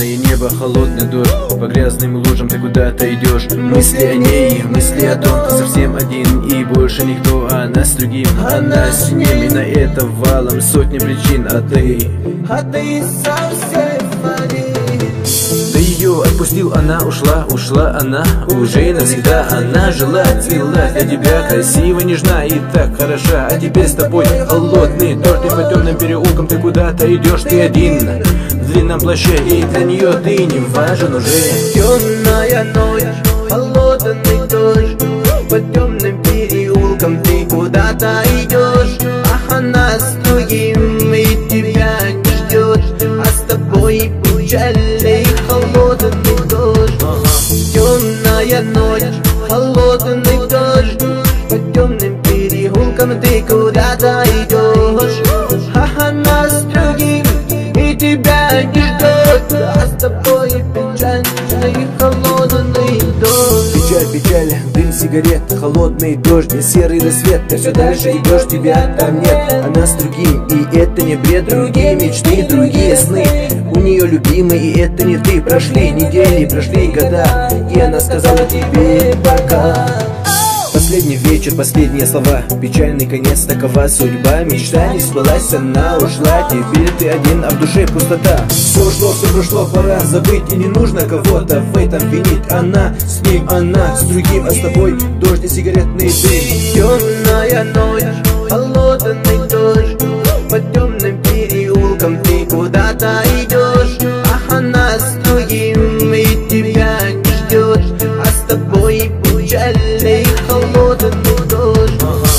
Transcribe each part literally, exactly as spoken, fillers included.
Черное небо, холодный дождь, по грязным лужам ты куда-то идешь. Мысли о ней, мысли о том, ты совсем один и больше никто, а она с другим. Она с ним, и на это валом сотни причин, а ты, а ты совсем один. ты ее отпустил, она ушла, ушла она уже навсегда. Она жила, цвела для тебя, красиво, нежна и так хороша. А теперь с тобой холодный дождь, и по темным переулкам ты куда-то идешь, ты один в длинном плаще, и для нее ты не важен уже. Темная ночь, холодный дождь, по темным переулкам ты куда-то идешь, а она с другим и тебя не ждет, а с тобой печальный холодный дождь. Темная ночь, холодный дождь, по темным переулкам ты куда-то идешь, а она с другим и тебя не ждет, а с тобой печальный холодный дождь. Печаль, печаль, дым сигарет, холодный дождь и серый рассвет. Ты все дальше идешь, тебя там нет, она с другим, и это не бред. Другие мечты, другие сны, у нее любимый, и это не ты. Прошли недели, прошли года, и она сказала тебе пока. Последний вечер, последние слова, печальный конец, такова судьба. Мечта не сбылась, она ушла, теперь ты один, а в душе пустота. Все ушло, все прошло, пора забыть, и не нужно кого-то в этом винить. Она с ним, она с другим, а с тобой дождь и сигаретный дым. Темная ночь, холодный дождь, по темным переулкам ты куда-то идешь, а она с другим и тебя не ждет, а с тобой печальный холодный дождь.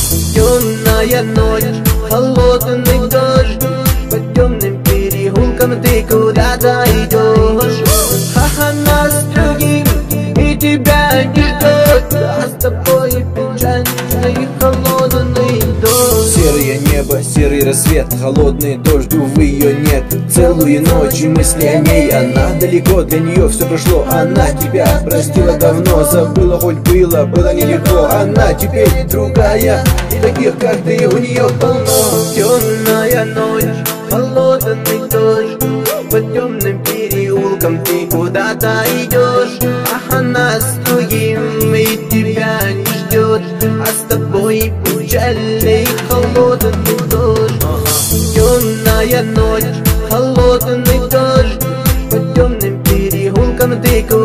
Темная ночь, холодный дождь, по темным переулкам ты куда-то идешь, а она с другим и тебя не ждет, а с тобой печальный холодный дождь. Серое небо, серый рассвет, холодный дождь, увы, ее нет. Целую ночь и мысли о ней, она далеко, для нее все прошло. Она тебя простила давно, забыла, хоть было, было нелегко. Она теперь другая, и таких, как ты, у нее полно. Темная ночь, холодный дождь, по темным переулкам ты куда-то идешь, а она с другим и тебя не ждет, а с тобой печальный холодный дождь. Темная ночь, холодный дождь, по темным переулкам ты куда-то